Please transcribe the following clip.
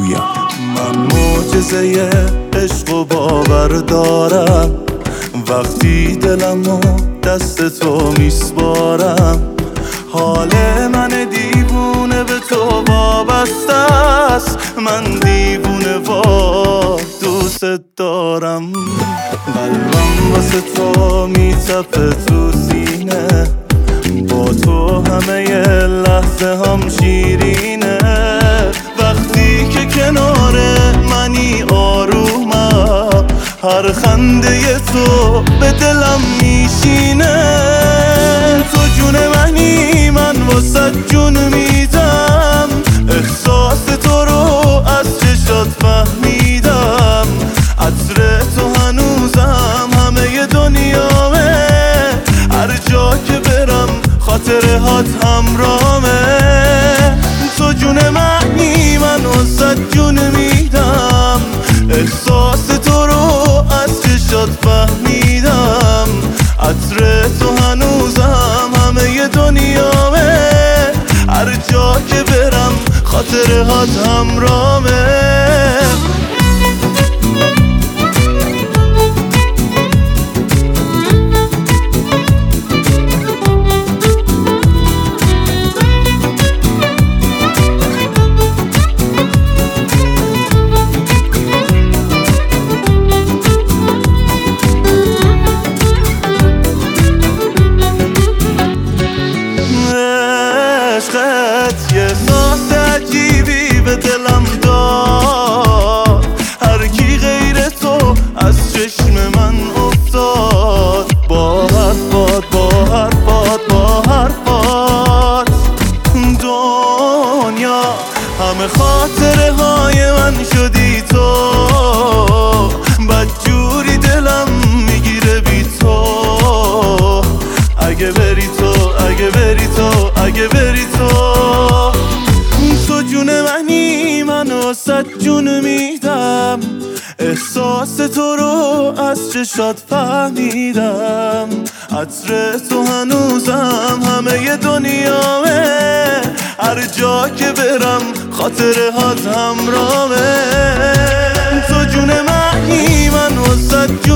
بگویم. من معجزه عشق و باور دارم، وقتی دلمو دست تو میسپارم. حال من دیوونه به تو وابسته است، من دیوونه و دوست دارم. قلبم واسه تو میتپه تو سینه، با تو همه لحظه هم شیرینه. وقتی که کنار منی آرومم، هر خنده تو به دلم میشینه. تو جون منی، من واسه جون میدم، احساس تو رو از چشات فهمیدم. عطر تو هنوزم همه دنیامه، هر جا که برم خاطرهات همرامه. تو جون منی، من واسه جون میدم، احساس تو رو از چشات فهمیدم. عطر تو هنوزم همه دنیامه، هر جا که برم خاطرهات همرامه. عشقت یه احساس عجیبی به دلم داد، هر کی غیر تو از چشم من افتاد. با حرفات با حرفات با حرفات دنیا همه خاطره های من شدی تو. بدجوری دلم میگیره بی تو، اگه بری تو، اگه بری تو، اگه بری تو. تو جون منی، من واسه جون میدم، احساس تو رو از چشات فهمیدم. عطر تو هنوزم همه دنیامه، هر جا که برم خاطرهات همرامه. تو جون منی، من واسه